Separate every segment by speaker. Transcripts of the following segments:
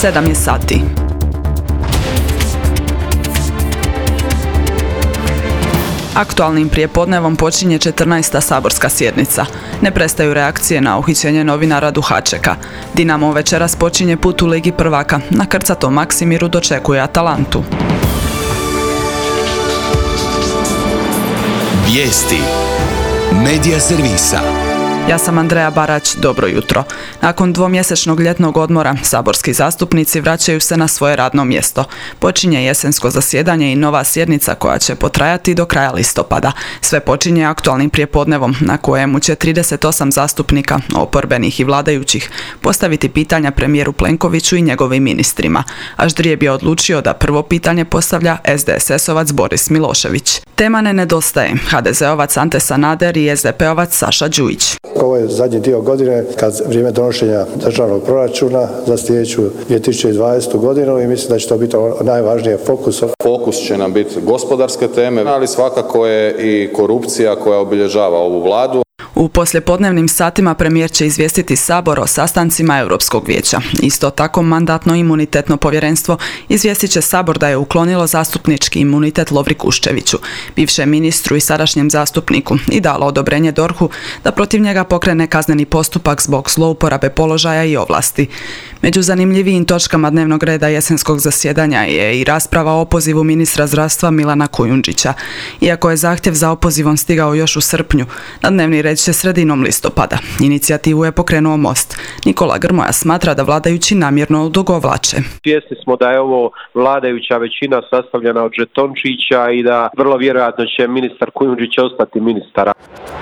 Speaker 1: 7 je sati. Aktualnim prijepodnevom počinje 14. saborska sjednica. Ne prestaju reakcije na uhićenje novinara Duhačeka. Dinamo večeras počinje put u Ligi prvaka. Na krcatom Maksimiru dočekuje Atalantu.
Speaker 2: Vijesti. Medija servisa.
Speaker 1: Ja sam Andreja Barać, dobro jutro. Nakon dvomjesečnog ljetnog odmora, saborski zastupnici vraćaju se na svoje radno mjesto. Počinje jesensko zasjedanje i nova sjednica koja će potrajati do kraja listopada. Sve počinje aktualnim prijepodnevom na kojemu će 38 zastupnika, oporbenih i vladajućih, postaviti pitanja premijeru Plenkoviću i njegovim ministrima. Ždrijeb je odlučio da prvo pitanje postavlja SDSS-ovac Boris Milošević. Tema ne nedostaje. HDZ-ovac Ante Sanader i SDP-ovac Saša Đujić.
Speaker 3: Ovo je zadnji dio godine kad vrijeme donošenja državnog proračuna za sljedeću 2020. godinu i mislim da će to biti najvažnije fokus.
Speaker 4: Fokus će nam biti gospodarske teme, ali svakako je i korupcija koja obilježava ovu vladu.
Speaker 1: U poslijepodnevnim satima premijer će izvijestiti Sabor o sastancima Europskog vijeća. Isto tako Mandatno-imunitetno povjerenstvo izvijestit će Sabor da je uklonilo zastupnički imunitet Lovri Kuščeviću, bivšem ministru i sadašnjem zastupniku, i dalo odobrenje DORH-u da protiv njega pokrene kazneni postupak zbog zlouporabe položaja i ovlasti. Među zanimljivijim točkama dnevnog reda jesenskog zasjedanja je i rasprava o opozivu ministra zdravstva Milana Kujundžića. Iako je zahtjev za opozivom stigao još u srpnju, na dnevni red će sredinom listopada. Inicijativu je pokrenuo Most. Nikola Grmoja smatra da vladajući namjerno odugovlače.
Speaker 5: Svjesni smo da je ovo vladajuća većina sastavljena od žetončića i da vrlo vjerojatno će ministar Kujundžić ostati ministar.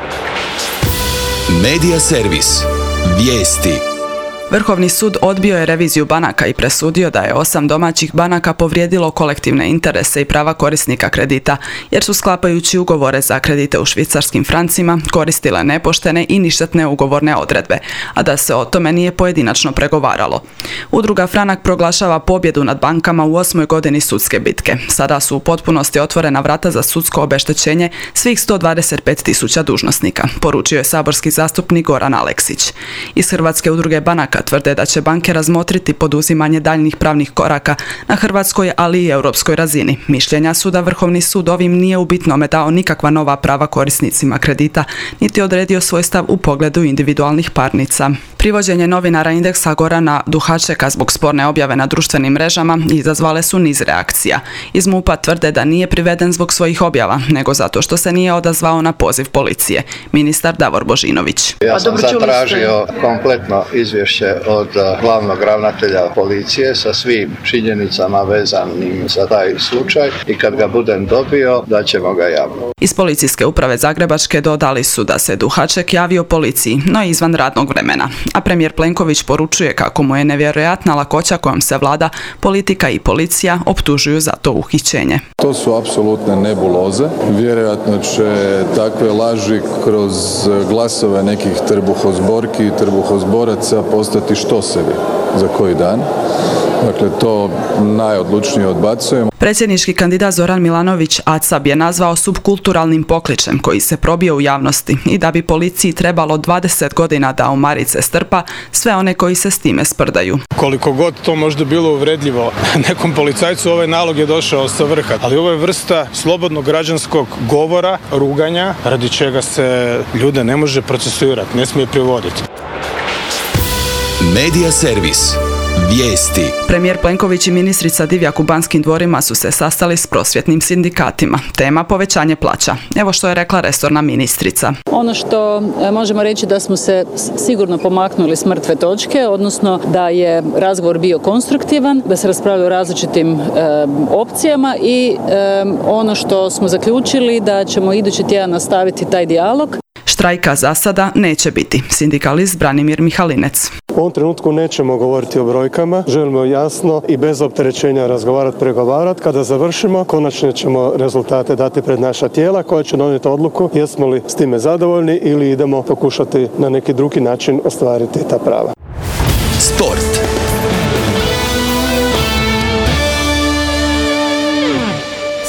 Speaker 2: Medija servis. Vijesti.
Speaker 1: Vrhovni sud odbio je reviziju banaka i presudio da je 8 domaćih banaka povrijedilo kolektivne interese i prava korisnika kredita, jer su sklapajući ugovore za kredite u švicarskim francima koristile nepoštene i ništetne ugovorne odredbe, a da se o tome nije pojedinačno pregovaralo. Udruga Franak proglašava pobjedu nad bankama u 8. godini sudske bitke. Sada su u potpunosti otvorena vrata za sudsko obeštećenje svih 125.000 dužnosnika, poručio je saborski zastupnik Goran Aleksić. Iz Hrvatske udruge banaka tvrde da će banke razmotriti poduzimanje daljnjih pravnih koraka na hrvatskoj, ali i europskoj razini. Mišljenja su da Vrhovni sud ovim nije u bitnome dao nikakva nova prava korisnicima kredita, niti odredio svoj stav u pogledu individualnih parnica. Privođenje novinara Indeksa Gorana Duhačeka zbog sporne objave na društvenim mrežama izazvale su niz reakcija. Iz MUP-a tvrde da nije priveden zbog svojih objava, nego zato što se nije odazvao na poziv policije. Ministar Davor Božinović.
Speaker 6: Ja sam zatražio kompletno izvješće od glavnog ravnatelja policije sa svim činjenicama vezanim za taj slučaj i kad ga budem dobio, daćemo ga javno.
Speaker 1: Iz policijske uprave Zagrebačke dodali su da se Duhaček javio policiji, no izvan radnog vremena. A premijer Plenković poručuje kako mu je nevjerojatna lakoća kojom se vlada, politika i policija optužuju za to uhićenje.
Speaker 7: To su apsolutne nebuloze. Vjerojatno će takve laži kroz glasove nekih trbuhozborki i trbuhozboraca postati štosevi za koji dan. Dakle, to najodlučnije odbacujemo.
Speaker 1: Predsjednički kandidat Zoran Milanović Acab je nazvao subkulturalnim pokličem koji se probio u javnosti i da bi policiji trebalo 20 godina da u marice strpa sve one koji se s time sprdaju.
Speaker 8: Koliko god to možda bilo uvredljivo nekom policajcu, ovaj nalog je došao sa vrha. Ali ovo je vrsta slobodnog građanskog govora, ruganja, radi čega se ljude ne može procesuirati, ne smije privoditi.
Speaker 2: Medija servis. Vijesti.
Speaker 1: Premijer Plenković i ministrica Divjak u Banskim dvorima su se sastali s prosvjetnim sindikatima. Tema povećanje plaća. Evo što je rekla resorna ministrica.
Speaker 9: Ono što možemo reći da smo se sigurno pomaknuli s mrtve točke, odnosno da je razgovor bio konstruktivan, da se raspravljalo o različitim opcijama i ono što smo zaključili da ćemo idući tjedan nastaviti taj dijalog.
Speaker 1: Štrajka za sada neće biti. Sindikalist Branimir Mihalinec.
Speaker 3: U ovom trenutku nećemo govoriti o brojkama, želimo jasno i bez opterećenja razgovarati, pregovarati. Kada završimo, konačno ćemo rezultate dati pred naša tijela koja će donijeti odluku jesmo li s time zadovoljni ili idemo pokušati na neki drugi način ostvariti ta prava.
Speaker 2: Sport.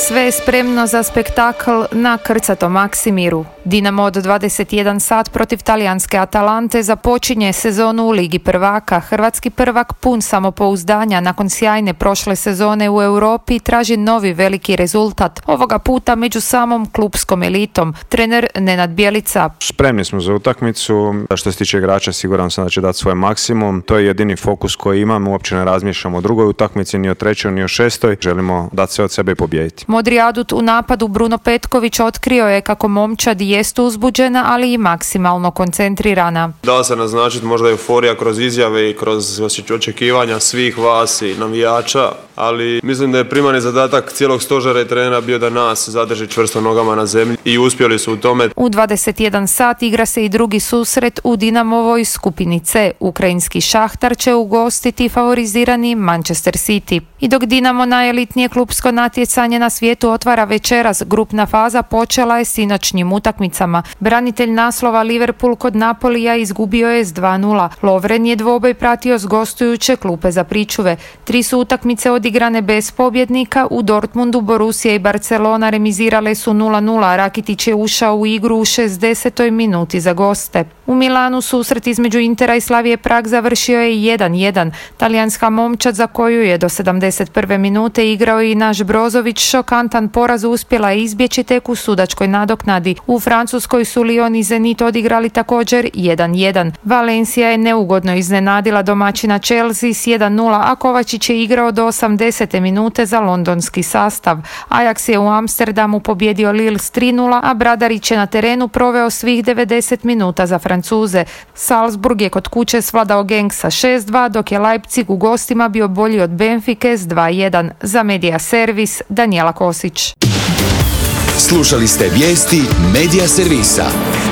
Speaker 10: Sve je spremno za spektakl na krcatom Maksimiru. Dinamo od 21 sat protiv talijanske Atalante započinje sezonu u Ligi prvaka. Hrvatski prvak pun samopouzdanja nakon sjajne prošle sezone u Europi traži novi veliki rezultat. Ovoga puta među samom klupskom elitom. Trener Nenad Bjelica.
Speaker 11: Spremni smo za utakmicu. Što se tiče igrača, siguran sam da će dati svoj maksimum. To je jedini fokus koji imamo. Uopće ne razmišljamo o drugoj utakmici, ni o trećoj, ni o šestoj. Želimo dati sve od sebe i pobijediti.
Speaker 10: Modri adut u napadu Bruno Petković otkrio je kako momčad jest uzbuđena, ali i maksimalno koncentrirana.
Speaker 12: Da se naznačiti možda euforija kroz izjave i kroz očekivanja svih vas i navijača, ali mislim da je primarni zadatak cijelog stožera i trenera bio da nas zadrži čvrsto nogama na zemlji i uspjeli su u tome.
Speaker 10: U 21 sat igra se i drugi susret u Dinamovoj skupini C. Ukrajinski Šahtar će ugostiti favorizirani Manchester City. I dok Dinamo najelitnije klupsko natjecanje na svijetu otvara večeras, grupna faza počela je sinoćnim utakmicama. Branitelj naslova Liverpool kod Napolija izgubio je s 2:0. Lovren je dvoboj pratio s gostujuće klupe za pričuve. 3 su utakmice odigrane bez pobjednika. U Dortmundu Borussia i Barcelona remizirale su 0:0. Rakitić je ušao u igru u 60. minuti za goste. U Milanu susret između Intera i Slavije Prag završio je 1:1. Talijanska momčad za koju je do 71. minute igrao i naš Brozović šokantan poraz uspjela je izbjeći tek u sudačkoj nadoknadi. U Francuskoj su Lyon i Zenit odigrali također 1:1. Valencia je neugodno iznenadila domaćina Chelsea s 1:0, a Kovačić je igrao do 80. minute za londonski sastav. Ajax je u Amsterdamu pobjedio Lille s 3:0, a Bradarić je na terenu proveo svih 90 minuta za Francuze. Salzburg je kod kuće svladao Genk sa 6:2, dok je Leipzig u gostima bio bolji od Benfike s 2:1. Za Medija Servis, Danijela Kosić.
Speaker 2: Slušali ste vijesti Medija servisa.